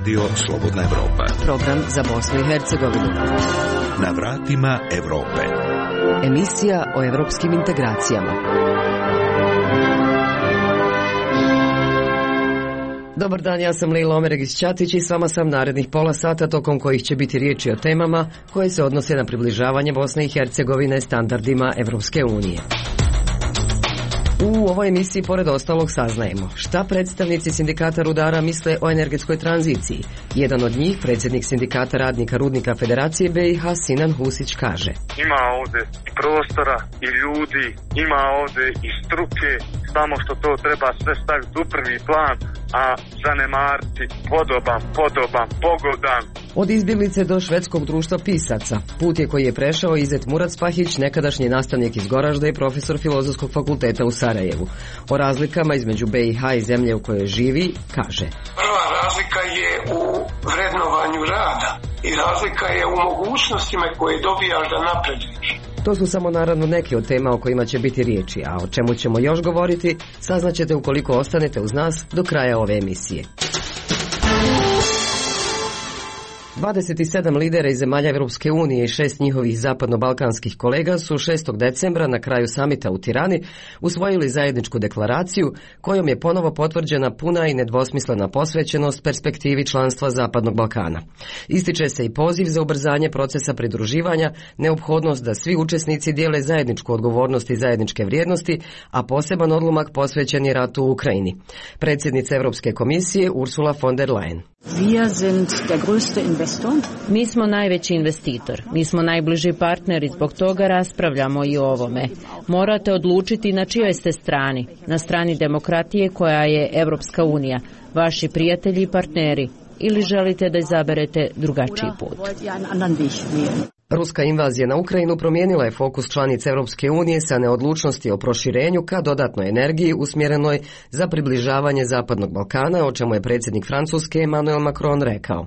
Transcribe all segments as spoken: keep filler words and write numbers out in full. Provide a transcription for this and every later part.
Radio Slobodna Evropa. Program za Bosnu i Hercegovinu. Na vratima Evrope. Emisija o evropskim integracijama. Dobar dan, ja sam Lejla Omeregić-Ćatić i s vama sam narednih pola sata tokom kojih će biti riječi o temama koje se odnose na približavanje Bosne i Hercegovine standardima Evropske unije. U ovoj emisiji pored ostalog saznajemo šta predstavnici sindikata rudara misle o energetskoj tranziciji. Jedan od njih, predsjednik sindikata radnika Rudnika Federacije B i H Sinan Husić kaže: Ima ovdje i prostora i ljudi, ima ovdje i struke, samo što to treba sve staviti u prvi plan, a zanemariti podoban, podoban, pogodan. Od izbjeglice do švedskog društva pisaca. Put je koji je prešao Izet Murat-Spahić, nekadašnji nastavnik iz Goražda i profesor Filozofskog fakulteta u Sarajevu. O razlikama između B i H i zemlje u kojoj živi kaže: Prva razlika je u vrednovanju rada i razlika je u mogućnostima koje dobijaš da napreduješ. To su samo naravno neke od tema o kojima će biti riječi, a o čemu ćemo još govoriti saznaćete ukoliko ostanete uz nas do kraja ove emisije. dvadeset sedam lidera iz zemalja Evropske unije i šest njihovih zapadno-balkanskih kolega su šestog decembra na kraju samita u Tirani usvojili zajedničku deklaraciju kojom je ponovo potvrđena puna i nedvosmislena posvećenost perspektivi članstva Zapadnog Balkana. Ističe se i poziv za ubrzanje procesa pridruživanja, neophodnost da svi učesnici dijele zajedničku odgovornost i zajedničke vrijednosti, a poseban odlomak posvećen je ratu u Ukrajini. Predsjednica Europske komisije Ursula von der Leyen: Mi smo najveći investitor, mi smo najbliži partneri, zbog toga raspravljamo i o ovome. Morate odlučiti na čijoj ste strani, na strani demokratije koja je Evropska unija, vaši prijatelji i partneri, ili želite da izaberete drugačiji put. Ruska invazija na Ukrajinu promijenila je fokus članica Europske unije sa neodlučnosti o proširenju ka dodatnoj energiji usmjerenoj za približavanje Zapadnog Balkana, o čemu je predsjednik Francuske Emmanuel Macron rekao: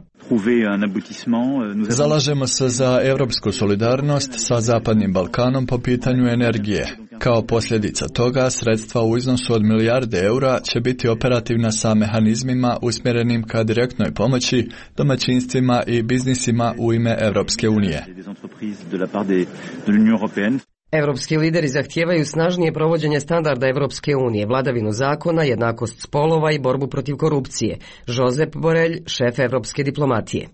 Zalažemo se za europsku solidarnost sa Zapadnim Balkanom po pitanju energije. Kao posljedica toga, sredstva u iznosu od milijarde eura će biti operativna sa mehanizmima usmjerenim ka direktnoj pomoći domaćinstvima i biznisima u ime Europske unije. Europski lideri zahtijevaju snažnije provođenje standarda Europske unije, vladavinu zakona, jednakost spolova i borbu protiv korupcije. Josep Borrell, šef europske diplomatije: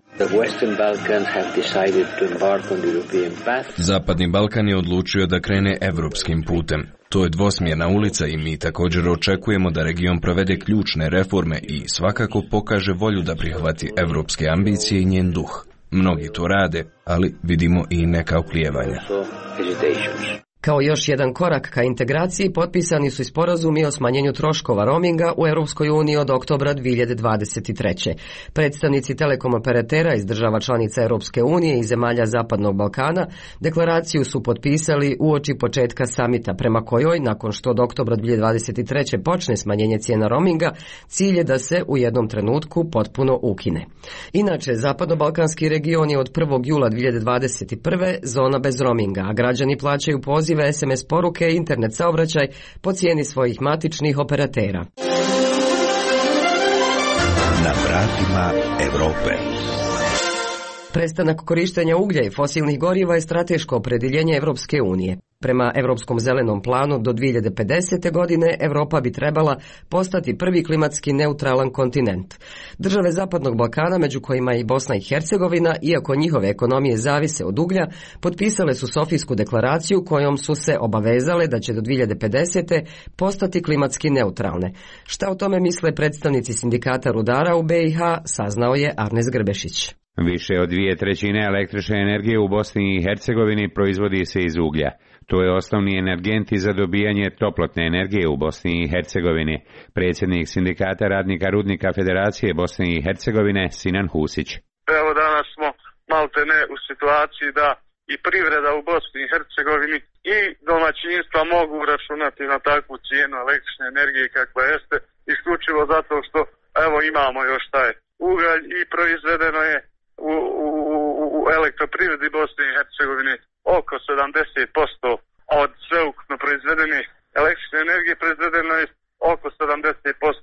Zapadni Balkan je odlučio da krene europskim putem. To je dvosmjerna ulica i mi također očekujemo da region provede ključne reforme i svakako pokaže volju da prihvati europske ambicije i njen duh. Mnogi to rade, ali vidimo i neka oklijevanja. Kao još jedan korak ka integraciji potpisani su i sporazumi o smanjenju troškova roaminga u Europskoj uniji od oktobra dvije hiljade dvadeset treće. Predstavnici telekom operatera iz država članica Europske unije i zemalja Zapadnog Balkana deklaraciju su potpisali uoči početka samita, prema kojoj, nakon što od oktobra dvije hiljade dvadeset treće počne smanjenje cijena roaminga, cilj je da se u jednom trenutku potpuno ukine. Inače, Zapadno-balkanski region je od prvog jula dvije hiljade dvadeset prve zona bez roaminga, a građani plaćaju poziv S M S poruke i internet saobraćaj po cijeni svojih matičnih operatera. Na vratima Evrope. Prestanak korištenja uglja i fosilnih goriva je strateško opredjeljenje Evropske unije. Prema Europskom zelenom planu do dvije hiljade pedesete. godine Europa bi trebala postati prvi klimatski neutralan kontinent. Države Zapadnog Balkana, među kojima je i Bosna i Hercegovina, iako njihove ekonomije zavise od uglja, potpisale su Sofijsku deklaraciju kojom su se obavezale da će do dvije hiljade pedesete. postati klimatski neutralne. Šta o tome misle predstavnici sindikata rudara u B i H, saznao je Arnes Grbešić. Više od dvije trećine električne energije u Bosni i Hercegovini proizvodi se iz uglja. To je osnovni energent za dobijanje toplotne energije u Bosni i Hercegovini. Predsjednik sindikata radnika Rudnika Federacije Bosne i Hercegovine Sinan Husić: Evo danas smo malte ne u situaciji da i privreda u Bosni i Hercegovini i domaćinstva mogu računati na takvu cijenu električne energije kakva jeste, isključivo zato što evo imamo još taj ugalj i proizvedeno je u, u, u elektroprivredi Bosne i Hercegovine oko sedamdeset posto od sveukupno proizvedene električne energije, proizvedeno je oko sedamdeset posto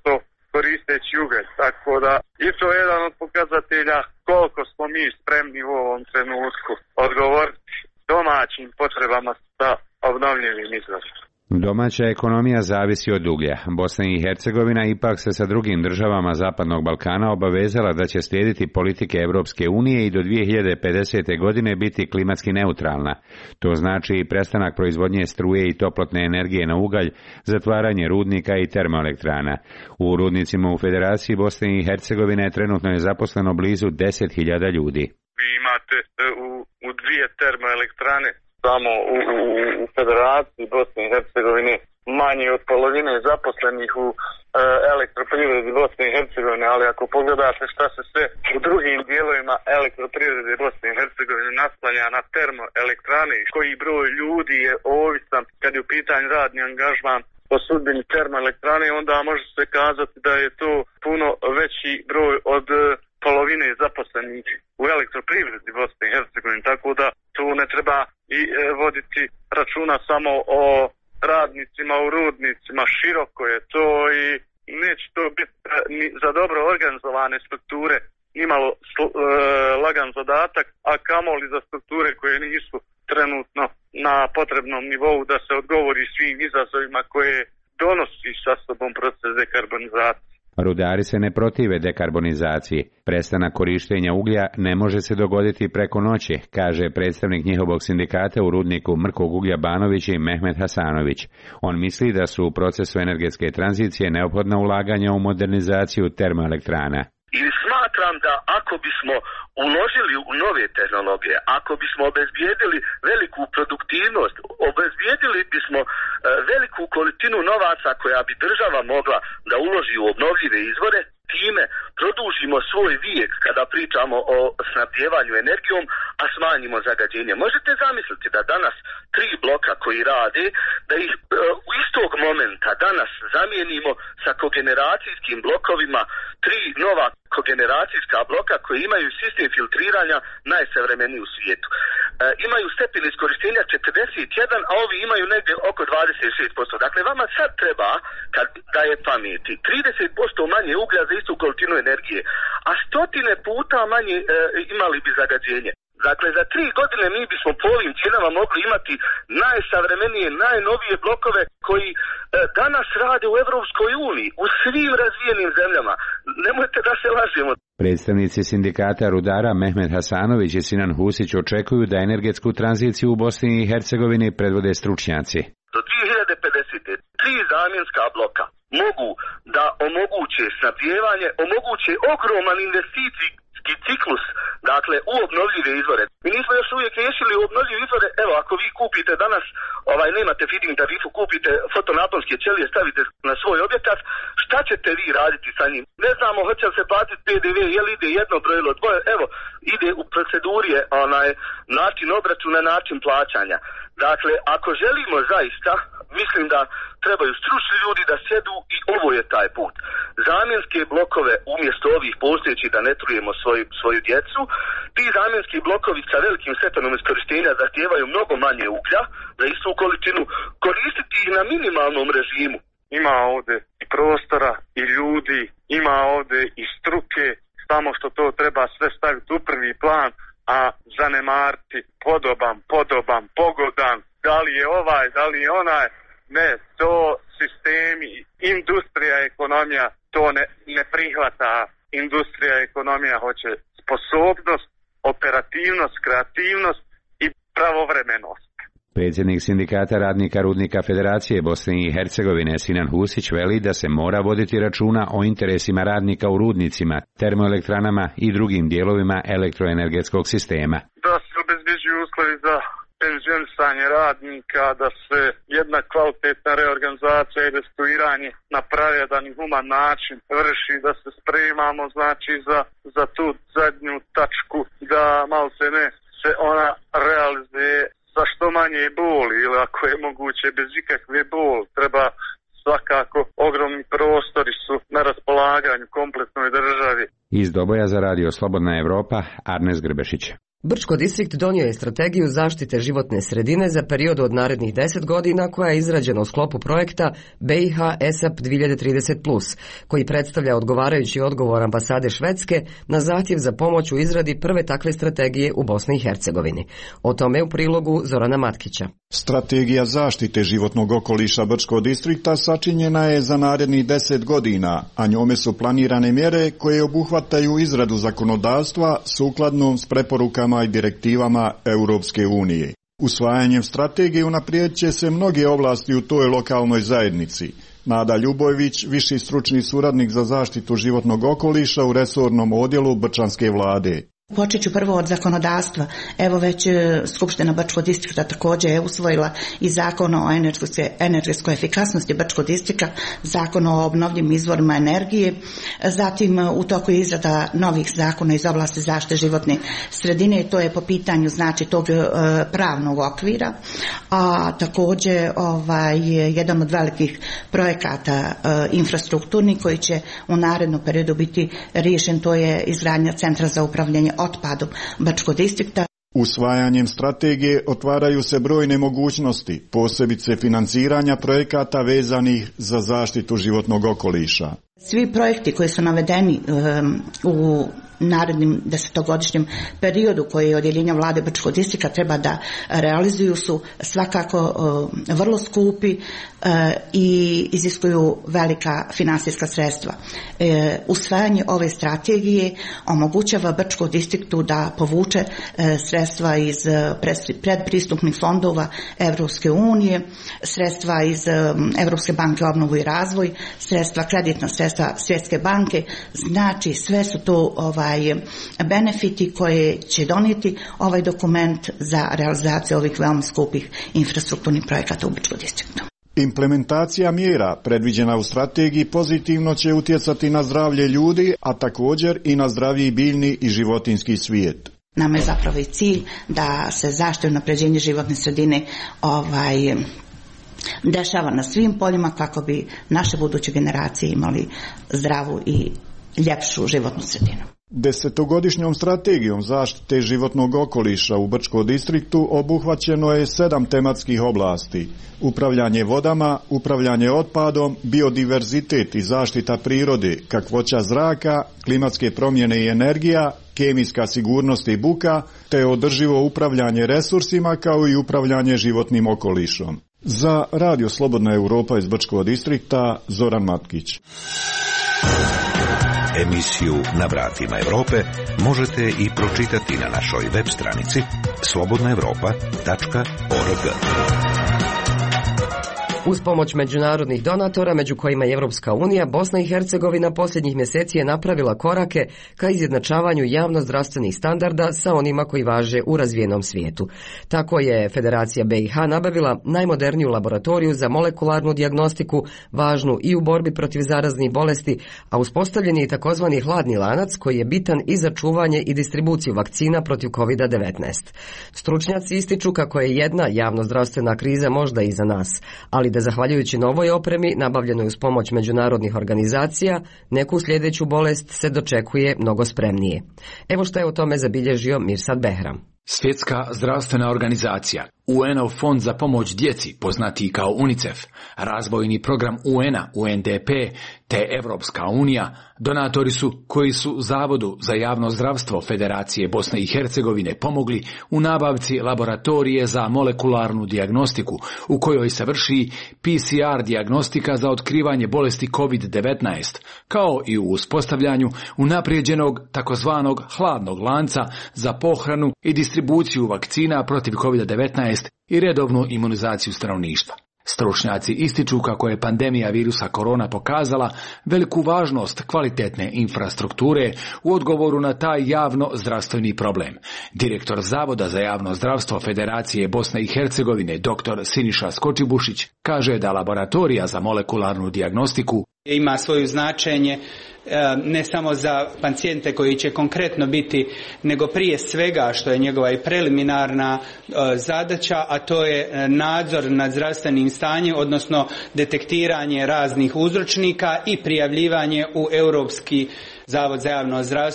koristeći ugalj. Tako da i to je jedan od pokazatelja koliko smo mi spremni u ovom trenutku odgovoriti domaćim potrebama sa obnovljivim izvorima. Domaća ekonomija zavisi od uglja. Bosna i Hercegovina ipak se sa drugim državama Zapadnog Balkana obavezala da će slijediti politike Europske unije i do dvije hiljade pedesete. godine biti klimatski neutralna. To znači prestanak proizvodnje struje i toplotne energije na ugalj, zatvaranje rudnika i termoelektrana. U rudnicima u Federaciji Bosne i Hercegovine trenutno je zaposleno blizu deset hiljada ljudi. Vi imate u, u dvije termoelektrane samo u, u, u Federaciji Bosne i Hercegovine manje od polovine zaposlenih u e, elektroprivredi Bosne i Hercegovine, ali ako pogledate šta se sve u drugim dijelovima elektroprivrede Bosne i Hercegovine naslanja na termoelektrane i koji broj ljudi je ovisan kad je u pitanju radni angažman po sudbini termoelektrane, onda može se kazati da je to puno veći broj od polovine zaposlenih u elektroprivredi Bosne i Hercegovine, tako da tu ne treba i e, voditi računa samo o radnicima u rudnicima, široko je to i neće to biti ni za dobro organizovane strukture nimalo sl, e, lagan zadatak, a kamoli za strukture koje nisu trenutno na potrebnom nivou da se odgovori svim izazovima koje donosi sa sobom proces dekarbonizacije. Rudari se ne protive dekarbonizaciji. Prestanak korištenja uglja ne može se dogoditi preko noći, kaže predstavnik njihovog sindikata u rudniku mrkog uglja Banović i Mehmet Hasanović. On misli da su u procesu energetske tranzicije neophodna ulaganja u modernizaciju termoelektrana. I smatram da ako bismo uložili u nove tehnologije, ako bismo obezbijedili veliku produktivnost, obezbijedili bismo veliku količinu novaca koja bi država mogla da uloži u obnovljive izvore, time produžimo svoj vijek kada pričamo o snabdijevanju energijom, a smanjimo zagađenje. Možete zamisliti da danas tri bloka koji rade, da ih u istog momenta danas zamijenimo sa kogeneracijskim blokovima, tri nova kogeneracijska bloka koji imaju sistem filtriranja najsavremeniji u svijetu. E, imaju stepen iskorištenja četrdeset jedan, a ovi imaju negdje oko dvadeset šest posto. Dakle, vama sad treba, kad da je pameti, trideset posto manje uglja za istu količinu energije, a stotine puta manje e, imali bi zagađenje. Dakle, za tri godine mi bismo po ovim cijenama mogli imati najsavremenije, najnovije blokove koji e, danas rade u Europskoj uniji, u svim razvijenim zemljama. Nemojte da se lažemo. Predstavnici sindikata rudara Mehmet Hasanović i Sinan Husić očekuju da energetsku tranziciju u Bosni i Hercegovini predvode stručnjaci. Do dvije hiljade pedesete. tri zamjenska bloka mogu da omoguće snabdijevanje, omoguće ogroman investicijski ciklus, dakle u obnovljive izvore. Mi nismo još uvijek riješili u obnovljive izvore. Evo, ako vi kupite danas, ovaj nemate feeding tarifu, kupite fotonaponske ćelije, stavite na svoj objekat, šta ćete vi raditi sa njim? Ne znamo hoće li se platiti P D V, je li ide jedno brojilo, dvoje, evo, ide u proceduri je onaj način obračuna, način plaćanja. Dakle, ako želimo zaista, mislim da trebaju stručni ljudi da sjedu i ovo je taj put. Zamjenske blokove umjesto ovih postojećih da ne trujemo svoju, svoju djecu, ti zamjenski blokovi sa velikim stepenom iskorištenja zahtijevaju mnogo manje uglja, za istu količinu, koristiti ih na minimalnom režimu. Ima ovdje i prostora i ljudi, ima ovdje i struke, samo što to treba sve staviti u prvi plan, a zanemariti podoban, podoban, pogodan, da li je ovaj, da li je onaj, ne, to sistemi, industrija, ekonomija, to ne, ne prihvata. Industrija, ekonomija hoće sposobnost, operativnost, kreativnost i pravovremenost. Predsjednik sindikata radnika rudnika Federacije Bosne i Hercegovine Sinan Husić veli da se mora voditi računa o interesima radnika u rudnicima, termoelektranama i drugim dijelovima elektroenergetskog sistema. Da se obezbeđuju uslovi za penzionisanje radnika, da se jedna kvalitetna reorganizacija i restrukturiranje na pravedan i human način vrši, da se spremamo znači za, za tu zadnju tačku, da malo se ne se ona realizuje sa što manje boli ili ako je moguće bez ikakve boli. Treba svakako, ogromni prostori su na raspolaganju kompletnoj državi. Iz Doboja za radio Slobodna Evropa, Arnes Grbešić. Brčko distrikt donio je strategiju zaštite životne sredine za period od narednih deset godina koja je izrađena u sklopu projekta B i H E S A P dvije hiljade trideset plus, koji predstavlja odgovarajući odgovor ambasade Švedske na zahtjev za pomoć u izradi prve takve strategije u Bosni i Hercegovini. O tome u prilogu Zorana Matkića. Strategija zaštite životnog okoliša Brčkog distrikta sačinjena je za narednih deset godina, a njome su planirane mjere koje obuhvataju izradu zakonodavstva sukladno s preporukama i direktivama Europske unije. Usvajanjem strategije unaprijedit će se mnoge oblasti u toj lokalnoj zajednici. Nada Ljubojević, viši stručni suradnik za zaštitu životnog okoliša u resornom odjelu Brčanske vlade. Počet ću prvo od zakonodavstva. Evo već Skupština Brčkog distrikta također je usvojila i zakon o energetskoj efikasnosti Brčkog distrikta, zakon o obnovljivim izvorima energije, zatim u toku je izrada novih zakona iz oblasti zaštite životne sredine, to je po pitanju znači tog e, pravnog okvira, a također ovaj, jedan od velikih projekata e, infrastrukturni koji će u narednom periodu biti riješen, to je izgradnja centra za upravljanje otpadom Brčkog distrikta. Usvajanjem strategije otvaraju se brojne mogućnosti, posebice financiranja projekata vezanih za zaštitu životnog okoliša. Svi projekti koji su navedeni um, u narednim desetogodišnjem periodu koji odjeljenja vlade Brčkog distrikta treba da realizuju su svakako uh, vrlo skupi uh, i iziskuju velika finansijska sredstva. Uh, usvajanje ove strategije omogućava Brčkom distriktu da povuče uh, sredstva iz uh, predpristupnih fondova Evropske unije, sredstva iz um, Evropske banke obnovu i razvoj, sredstva kreditna sredstva Svjetske banke, znači sve su to ovaj benefiti koje će donijeti ovaj dokument za realizaciju ovih veoma skupih infrastrukturnih projekata u Brčkom distriktu. Implementacija mjera predviđena u strategiji pozitivno će utjecati na zdravlje ljudi, a također i na zdraviji biljni i životinjski svijet. Nama je zapravo i cilj da se zaštita i unapređenje životne sredine ovaj dešava na svim poljima kako bi naše buduće generacije imali zdravu i ljepšu životnu sredinu. Desetogodišnjom strategijom zaštite životnog okoliša u Brčkom distriktu obuhvaćeno je sedam tematskih oblasti: upravljanje vodama, upravljanje otpadom, biodiverzitet i zaštita prirode, kakvoća zraka, klimatske promjene i energija, kemijska sigurnost i buka, te održivo upravljanje resursima kao i upravljanje životnim okolišom. Za Radio Slobodna Europa iz Brčkog distrikta, Zoran Matkić. Emisiju Na vratima Europe možete i pročitati na našoj web stranici slobodna europa tačka org. Uz pomoć međunarodnih donatora, među kojima je Europska unija, Bosna i Hercegovina posljednjih mjeseci je napravila korake ka izjednačavanju javno-zdravstvenih standarda sa onima koji važe u razvijenom svijetu. Tako je Federacija B i H nabavila najmoderniju laboratoriju za molekularnu dijagnostiku, važnu i u borbi protiv zaraznih bolesti, a uspostavljen je i takozvani hladni lanac koji je bitan i za čuvanje i distribuciju vakcina protiv kovid devetnaest. Stručnjaci ističu kako je jedna javno-zdravstvena kriza možda iza nas, ali da zahvaljujući novoj opremi, nabavljenoj uz pomoć međunarodnih organizacija, neku sljedeću bolest se dočekuje mnogo spremnije. Evo što je o tome zabilježio Mirsad Behram. Svjetska zdravstvena organizacija, U N-ov fond za pomoć djeci, poznati kao UNICEF, razvojni program U N-a, U N D P, te Evropska unija, donatori su koji su Zavodu za javno zdravstvo Federacije Bosne i Hercegovine pomogli u nabavci laboratorije za molekularnu dijagnostiku, u kojoj se vrši P C R dijagnostika za otkrivanje bolesti kovid devetnaest, kao i u uspostavljanju unaprijeđenog takozvanog hladnog lanca za pohranu i distribuciju vakcina protiv kovid devetnaest i redovnu imunizaciju stanovništva. Stručnjaci ističu kako je pandemija virusa korona pokazala veliku važnost kvalitetne infrastrukture u odgovoru na taj javno zdravstveni problem. Direktor Zavoda za javno zdravstvo Federacije Bosne i Hercegovine, dr. Siniša Skočibušić, kaže da laboratorija za molekularnu dijagnostiku ima svoje značenje ne samo za pacijente koji će konkretno biti, nego prije svega što je njegova i preliminarna zadaća, a to je nadzor nad zdravstvenim stanjem, odnosno detektiranje raznih uzročnika i prijavljivanje u Europski zavod za javno zdravstvo.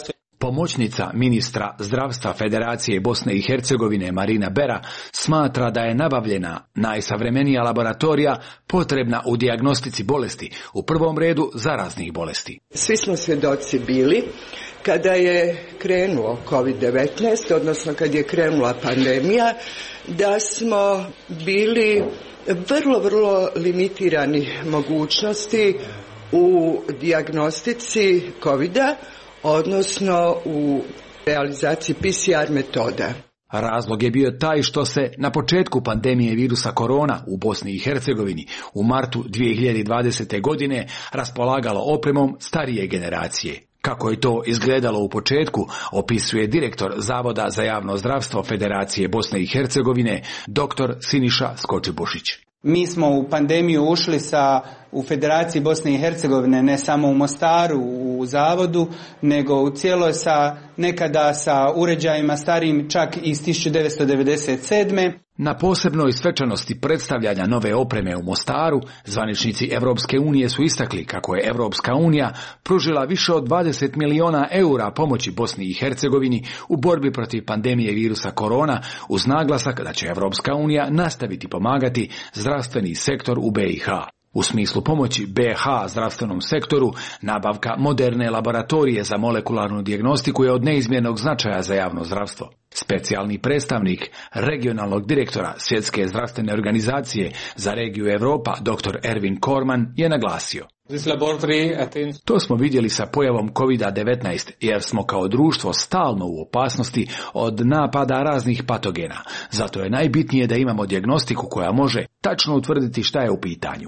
Pomoćnica ministra zdravstva Federacije Bosne i Hercegovine Marina Bera smatra da je nabavljena najsavremenija laboratorija potrebna u dijagnostici bolesti, u prvom redu zaraznih bolesti. Svi smo svjedoci bili kada je krenuo kovid devetnaest, odnosno kad je krenula pandemija, da smo bili vrlo, vrlo limitirani mogućnosti u dijagnostici kovida, odnosno u realizaciji P C R metoda. Razlog je bio taj što se na početku pandemije virusa korona u Bosni i Hercegovini u martu dvije hiljade dvadesete. godine raspolagalo opremom starije generacije. Kako je to izgledalo u početku, opisuje direktor Zavoda za javno zdravstvo Federacije Bosne i Hercegovine, doktor Siniša Skočibušić. Mi smo u pandemiju ušli sa, u Federaciji Bosne i Hercegovine, ne samo u Mostaru, u zavodu, nego u cijeloj sa, nekada sa uređajima starijim čak iz tisuću devetsto devedeset sedme. Na posebnoj svečanosti predstavljanja nove opreme u Mostaru, zvaničnici Evropske unije su istakli kako je Evropska unija pružila više od dvadeset miliona eura pomoći Bosni i Hercegovini u borbi protiv pandemije virusa korona, uz naglasak da će Evropska unija nastaviti pomagati zdravstveni sektor u B i H. U smislu pomoći B i H zdravstvenom sektoru, nabavka moderne laboratorije za molekularnu dijagnostiku je od neizmjernog značaja za javno zdravstvo. Specijalni predstavnik regionalnog direktora Svjetske zdravstvene organizacije za regiju Europa, dr Erwin Korman, je naglasio: to smo vidjeli sa pojavom kovid devetnaest, jer smo kao društvo stalno u opasnosti od napada raznih patogena. Zato je najbitnije da imamo dijagnostiku koja može tačno utvrditi šta je u pitanju.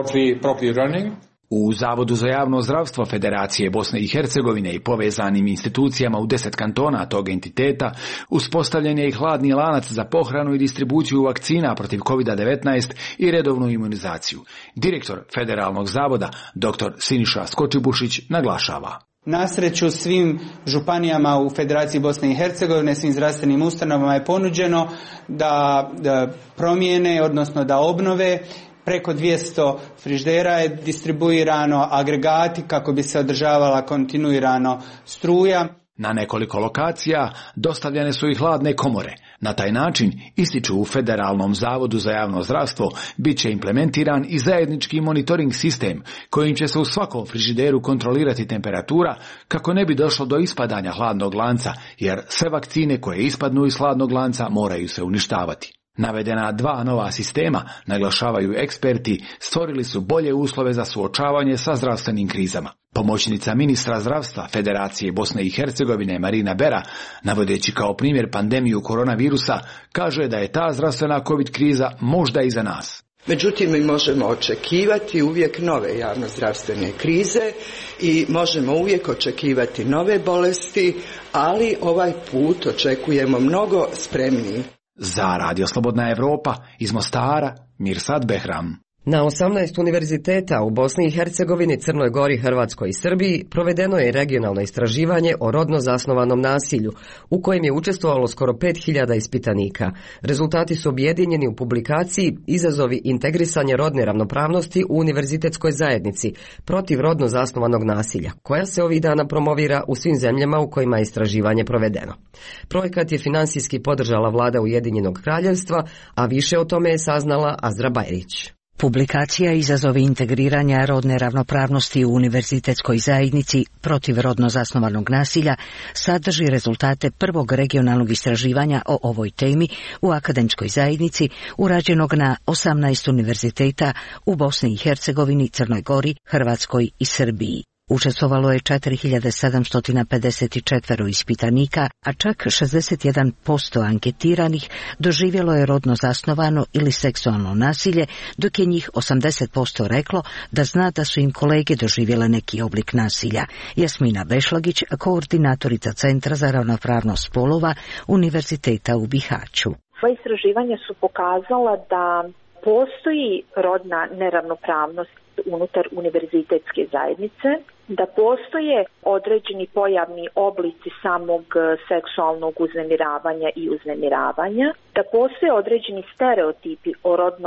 U Zavodu za javno zdravstvo Federacije Bosne i Hercegovine i povezanim institucijama u deset kantona tog entiteta uspostavljen je i hladni lanac za pohranu i distribuciju vakcina protiv kovid devetnaest i redovnu imunizaciju. Direktor Federalnog zavoda, dr Siniša Skočibušić, naglašava: Na sreću svim županijama u Federaciji Bosne i Hercegovine, svim zdravstvenim ustanovama je ponuđeno da, da promijene, odnosno da obnove. Preko dvjesto frižidera je distribuirano, agregati kako bi se održavala kontinuirano struja. Na nekoliko lokacija dostavljene su i hladne komore. Na taj način, ističu u Federalnom zavodu za javno zdravstvo, bit će implementiran i zajednički monitoring sistem kojim će se u svakom frižideru kontrolirati temperatura kako ne bi došlo do ispadanja hladnog lanca, jer sve vakcine koje ispadnu iz hladnog lanca moraju se uništavati. Navedena dva nova sistema, naglašavaju eksperti, stvorili su bolje uslove za suočavanje sa zdravstvenim krizama. Pomoćnica ministra zdravstva Federacije Bosne i Hercegovine Marina Bera, navodeći kao primjer pandemiju koronavirusa, kaže da je ta zdravstvena covid kriza možda iza nas. Međutim, mi možemo očekivati uvijek nove javnozdravstvene krize i možemo uvijek očekivati nove bolesti, ali ovaj put očekujemo mnogo spremniji. Za Radio Slobodna Evropa iz Mostara, Mirsad Behram. Na osamnaest univerziteta u Bosni i Hercegovini, Crnoj Gori, Hrvatskoj i Srbiji provedeno je regionalno istraživanje o rodno zasnovanom nasilju, u kojem je učestvovalo skoro pet hiljada ispitanika. Rezultati su objedinjeni u publikaciji Izazovi integrisanja rodne ravnopravnosti u univerzitetskoj zajednici protiv rodno zasnovanog nasilja, koja se ovih dana promovira u svim zemljama u kojima je istraživanje provedeno. Projekat je finansijski podržala vlada Ujedinjenog kraljevstva, a više o tome je saznala Azra Bajrić. Publikacija Izazovi integriranja rodne ravnopravnosti u univerzitetskoj zajednici protiv rodno zasnovanog nasilja sadrži rezultate prvog regionalnog istraživanja o ovoj temi u akademskoj zajednici urađenog na osamnaest univerziteta u Bosni i Hercegovini, Crnoj Gori, Hrvatskoj i Srbiji. Učestvovalo je četiri hiljade sedamsto pedeset četiri ispitanika, a čak šezdeset jedan posto anketiranih doživjelo je rodno zasnovano ili seksualno nasilje, dok je njih osamdeset posto reklo da zna da su im kolege doživjele neki oblik nasilja. Jasmina Bešlagić, koordinatorica Centra za ravnopravnost spolova Univerziteta u Bihaću. Sva istraživanja su pokazala da postoji rodna neravnopravnost unutar univerzitetske zajednice, da postoje određeni pojavni oblici samog seksualnog uznemiravanja i uznemiravanja, da postoje određeni stereotipi o rodnom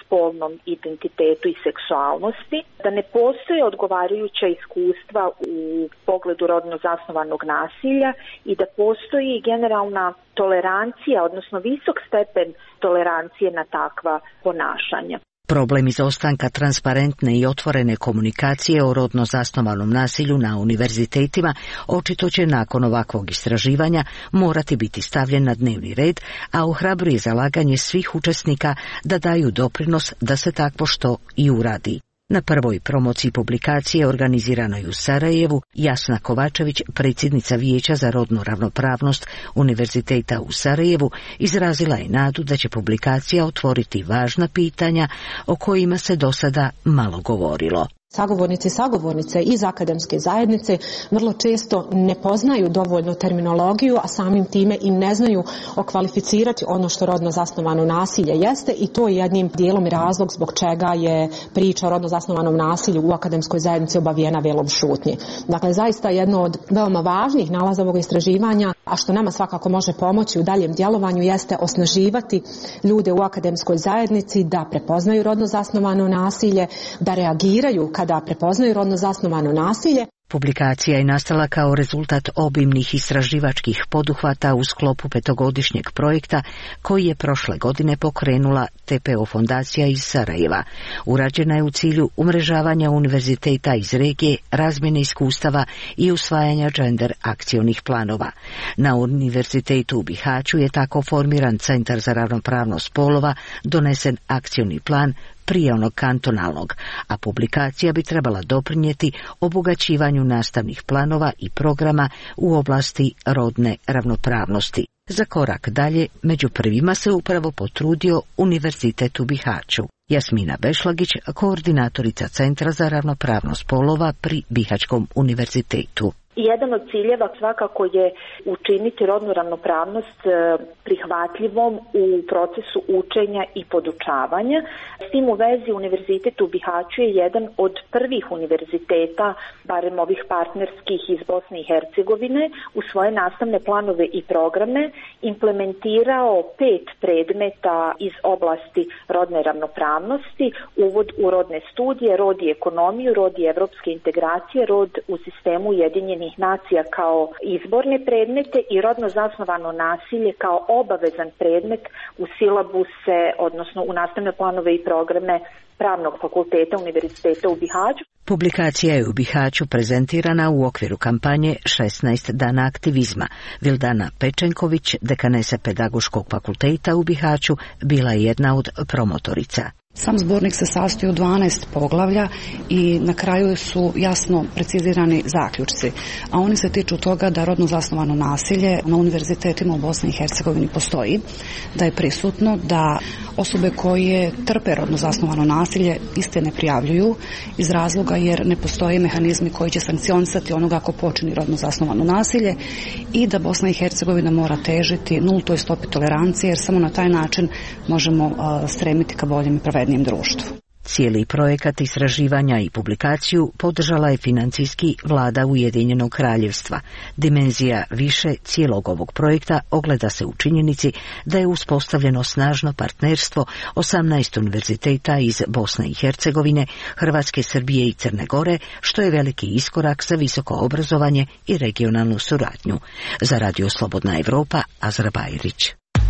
spolnom identitetu i seksualnosti, da ne postoje odgovarajuća iskustva u pogledu rodno zasnovanog nasilja i da postoji generalna tolerancija, odnosno visok stepen tolerancije na takva ponašanja. Problem izostanka transparentne i otvorene komunikacije o rodno zasnovanom nasilju na univerzitetima očito će nakon ovakvog istraživanja morati biti stavljen na dnevni red, a ohrabruje zalaganje svih učesnika da daju doprinos da se takvo što i uradi. Na prvoj promociji publikacije organiziranoj u Sarajevu, Jasna Kovačević, predsjednica Vijeća za rodnu ravnopravnost Univerziteta u Sarajevu, izrazila je nadu da će publikacija otvoriti važna pitanja o kojima se do sada malo govorilo. Sagovornici i sagovornice iz akademske zajednice vrlo često ne poznaju dovoljno terminologiju, a samim time i ne znaju okvalificirati ono što rodno zasnovano nasilje jeste, i to je jednim dijelom i razlog zbog čega je priča o rodno zasnovanom nasilju u akademskoj zajednici obavijena velom šutnje. Dakle, zaista jedno od veoma važnih nalaza ovog istraživanja, a što nama svakako može pomoći u daljem djelovanju, jeste osnaživati ljude u akademskoj zajednici da prepoznaju rodno zasnovano nasilje, da reagiraju kada prepoznaju rodno zasnovano nasilje. Publikacija je nastala kao rezultat obimnih istraživačkih poduhvata u sklopu petogodišnjeg projekta koji je prošle godine pokrenula T P O fondacija iz Sarajeva. Urađena je u cilju umrežavanja univerziteta iz regije, razmjene iskustava i usvajanja gender akcionih planova. Na univerzitetu u Bihaću je tako formiran Centar za ravnopravnost spolova, donesen akcioni plan prije onog kantonalnog, a publikacija bi trebala doprinijeti obogaćivanju nastavnih planova i programa u oblasti rodne ravnopravnosti. Za korak dalje, među prvima se upravo potrudio Univerzitet u Bihaću. Jasmina Bešlagić, koordinatorica Centra za ravnopravnost spolova pri Bihaćkom univerzitetu. Jedan od ciljeva svakako je učiniti rodnu ravnopravnost prihvatljivom u procesu učenja i podučavanja. S tim u vezi Univerzitet u Bihaću je jedan od prvih univerziteta, barem ovih partnerskih iz Bosne i Hercegovine, u svoje nastavne planove i programe implementirao pet predmeta iz oblasti rodne ravnopravnosti: uvod u rodne studije, rod i ekonomiju, rod i evropske integracije, rod u sistemu Ujedinjenih nacija kao izborne predmete i rodno zasnovano nasilje kao obavezan predmet u silabuse, odnosno u nastavne planove i programe Pravnog fakulteta Univerziteta u Bihaću. Publikacija je u Bihaću prezentirana u okviru kampanje šesnaest dana aktivizma. Vildana Pečenković, dekanesa Pedagoškog fakulteta u Bihaću, bila je jedna od promotorica. Sam zbornik se sastoji od dvanaest poglavlja i na kraju su jasno precizirani zaključci, a oni se tiču toga da rodno zasnovano nasilje na univerzitetima u Bosni i Hercegovini postoji, da je prisutno, da osobe koje trpe rodno zasnovano nasilje iste ne prijavljuju iz razloga jer ne postoje mehanizmi koji će sankcionisati onoga ko počini rodno zasnovano nasilje, i da Bosna i Hercegovina mora težiti nultoj stopi tolerancije, jer samo na taj način možemo uh, stremiti ka boljem i pravednijem društvu. Cijeli projekat istraživanja i publikaciju podržala je financijski vlada Ujedinjenog kraljevstva. Dimenzija više cijelog ovog projekta ogleda se u činjenici da je uspostavljeno snažno partnerstvo osamnaest univerziteta iz Bosne i Hercegovine, Hrvatske, Srbije i Crne Gore, što je veliki iskorak za visoko obrazovanje i regionalnu suradnju. Za Radio Slobodna Evropa, Azra Bajrić.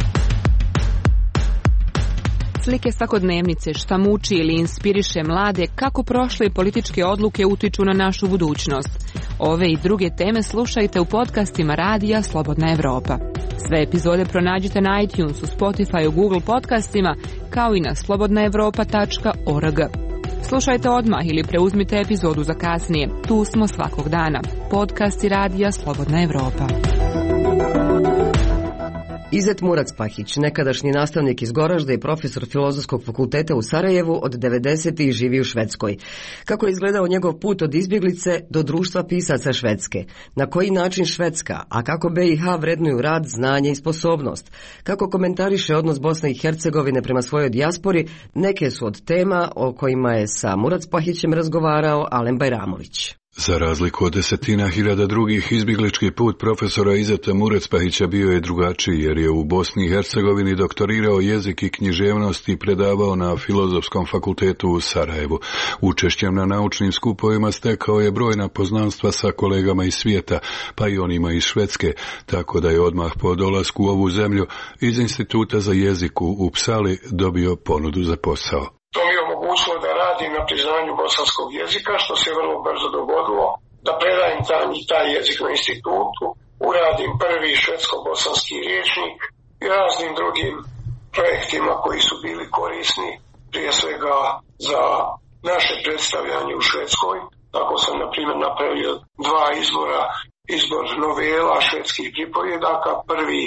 Slike svakodnevnice, šta muči ili inspiriše mlade, kako prošle političke odluke utiču na našu budućnost. Ove i druge teme slušajte u podcastima Radija Slobodna Evropa. Sve epizode pronađite na iTunesu, Spotify, Google podcastima, kao i na slobodna evropa tačka org. Slušajte odmah ili preuzmite epizodu za kasnije. Tu smo svakog dana. Podcasti Radija Slobodna Evropa. Izet Murac Pahić, nekadašnji nastavnik iz Goražda i profesor Filozofskog fakulteta u Sarajevu, od devedesetih živi u Švedskoj. Kako je izgledao njegov put od izbjeglice do društva pisaca Švedske? Na koji način Švedska, a kako B i H vrednuju rad, znanje i sposobnost? Kako komentariše odnos Bosne i Hercegovine prema svojoj dijaspori? Neke su od tema o kojima je sa Murac Pahićem razgovarao Alen Bajramović. Za razliku od desetina hiljada drugih, izbjeglički put profesora Izeta Murecpahića bio je drugačiji, jer je u Bosni i Hercegovini doktorirao jezik i književnost i predavao na Filozofskom fakultetu u Sarajevu. Učešćem na naučnim skupovima stekao je brojna poznanstva sa kolegama iz svijeta, pa i onima iz Švedske, tako da je odmah po dolasku u ovu zemlju iz Instituta za jezik u Uppsali dobio ponudu za posao. To mi je omogućilo da radim na priznanju bosanskog jezika, što se vrlo brzo dogodilo, da predajem tam i taj jezik na institutu, uradim prvi švedsko-bosanski rječnik i raznim drugim projektima koji su bili korisni, prije svega za naše predstavljanje u Švedskoj. Tako sam, na primjer, napravio dva izbora, izbor novela švedskih pripovjedaka, prvi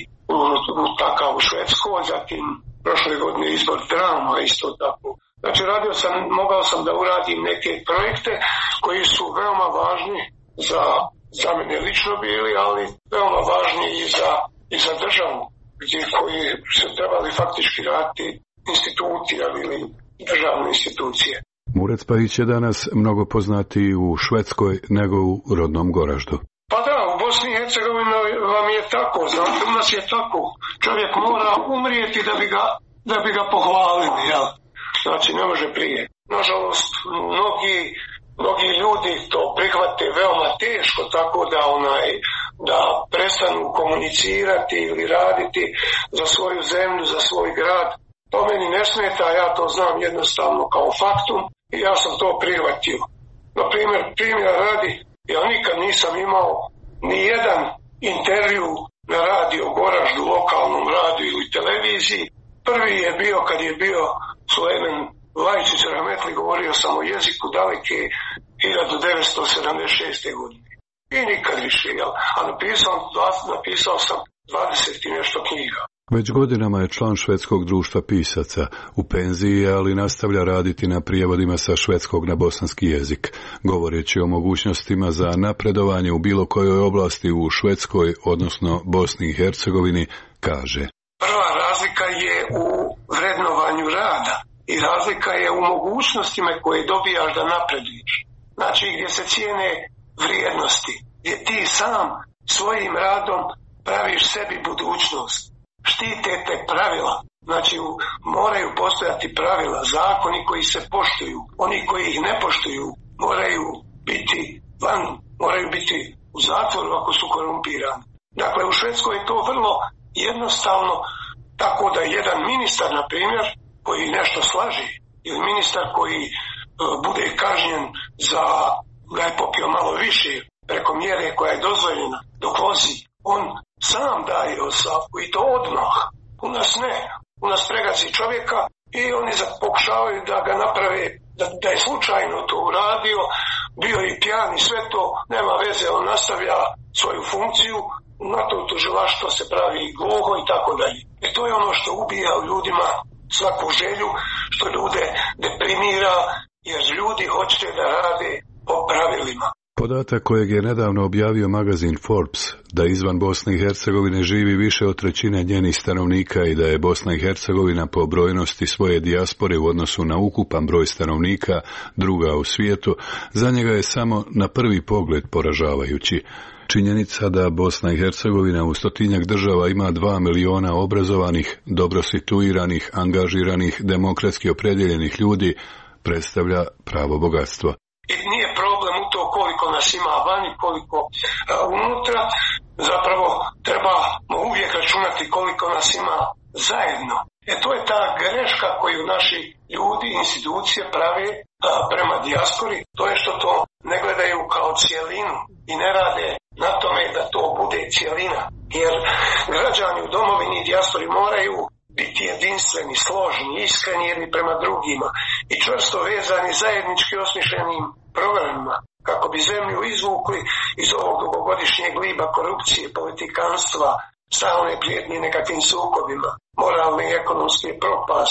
takav u Švedskoj, zatim prošle godine izbor drama isto tako. Znači, radio sam, mogao sam da uradim neke projekte koji su veoma važni za, za mene lično bili, ali veoma važni i za, i za državu, gdje koji su trebali faktički raditi instituti ili državne institucije. Murecpahić je danas mnogo poznatiji u Švedskoj nego u rodnom Goraždu. Pa da, u Bosni i Hercegovini vam je tako, znate, u nas je tako. Čovjek mora umrijeti da bi ga, da bi ga pohvalili, jel? Znači, ne može prije. Nažalost, mnogi, mnogi ljudi to prihvate veoma teško, tako da onaj, da prestanu komunicirati ili raditi za svoju zemlju, za svoj grad. To meni ne smeta, ja to znam jednostavno kao faktum i ja sam to prihvatio. Na primjer, primjer radi, ja nikad nisam imao ni jedan intervju na radio Goraždu, lokalnom radiju ili televiziji. Prvi je bio kad je bio Sulejman Lajičić Rahmetli, govorio sam o jeziku daleke hiljadu devetsto sedamdeset šeste. godine. I nikad više, jel? A napisao, napisao sam dvadeset i nešto knjiga. Već godinama je član Švedskog društva pisaca, u penziji, ali nastavlja raditi na prijevodima sa švedskog na bosanski jezik, govoreći o mogućnostima za napredovanje u bilo kojoj oblasti u Švedskoj, odnosno Bosni i Hercegovini, kaže. Prva razlika je u vrednovanju rada i razlika je u mogućnostima koje dobijaš da napreduješ. Znači, gdje se cijene vrijednosti, gdje ti sam svojim radom praviš sebi budućnost. Štite te pravila, znači moraju postojati pravila, zakoni koji se poštuju, oni koji ih ne poštuju moraju biti van, moraju biti u zatvoru ako su korumpirani. Dakle, u Švedskoj je to vrlo jednostavno, tako da jedan ministar, na primjer, koji nešto slaži, ili ministar koji uh, bude kažnjen za da je popio malo više preko mjere koja je dozvoljena dok vozi, on sam daje ostavku i to odmah. U nas ne. U nas pregazi čovjeka i oni pokušavaju da ga naprave, da, da je slučajno to uradio, bio i pijan i sve to, nema veze, on nastavlja svoju funkciju, na to tužilaštvo se pravi gluho i tako dalje. I to je ono što ubija u ljudima svaku želju, što ljude deprimira, jer ljudi hoće da rade po pravilima. Podatak kojeg je nedavno objavio magazin Forbes, da izvan Bosne i Hercegovine živi više od trećine njenih stanovnika i da je Bosna i Hercegovina po brojnosti svoje dijaspore u odnosu na ukupan broj stanovnika druga u svijetu, za njega je samo na prvi pogled poražavajući. Činjenica da Bosna i Hercegovina u stotinjak država ima dva miliona obrazovanih, dobro situiranih, angažiranih, demokratski opredjeljenih ljudi predstavlja pravo bogatstvo. I nije problem u to koliko nas ima vani, koliko a, unutra, zapravo trebamo uvijek računati koliko nas ima zajedno. E to je ta greška koju naši ljudi, institucije prave a, prema dijaspori, to je što to ne gledaju kao cijelinu i ne rade na tome da to bude cijelina. Jer građani u domovini i dijaspori moraju biti jedinstveni, složni, iskreni jedni prema drugima i čvrsto vezani zajednički osmišljenim programima kako bi zemlju izvukli iz ovog dugogodišnjeg gliba korupcije, politikanstva, stalne prijetnje nekakvim sukobima, moralne i ekonomske propasti.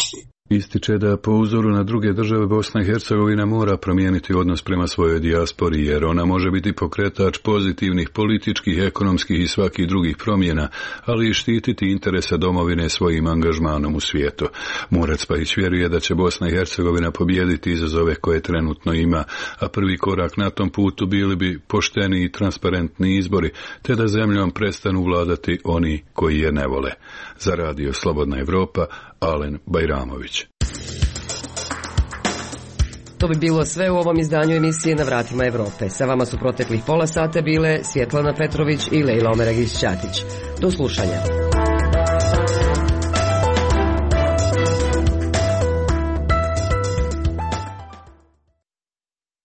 Ističe da po uzoru na druge države Bosna i Hercegovina mora promijeniti odnos prema svojoj dijaspori, jer ona može biti pokretač pozitivnih političkih, ekonomskih i svakih drugih promjena, ali i štititi interese domovine svojim angažmanom u svijetu. Murac Spajić vjeruje da će Bosna i Hercegovina pobijediti izazove koje trenutno ima, a prvi korak na tom putu bili bi pošteni i transparentni izbori, te da zemljom prestanu vladati oni koji je ne vole. Za radio Slobodna Evropa, Alen Bajramović. To bi bilo sve u ovom izdanju emisije Na vratima Evrope. Sa vama su proteklih pola sata bile Svjetlana Petrović i Lejla Omeragić-Ćatić. Do slušanja.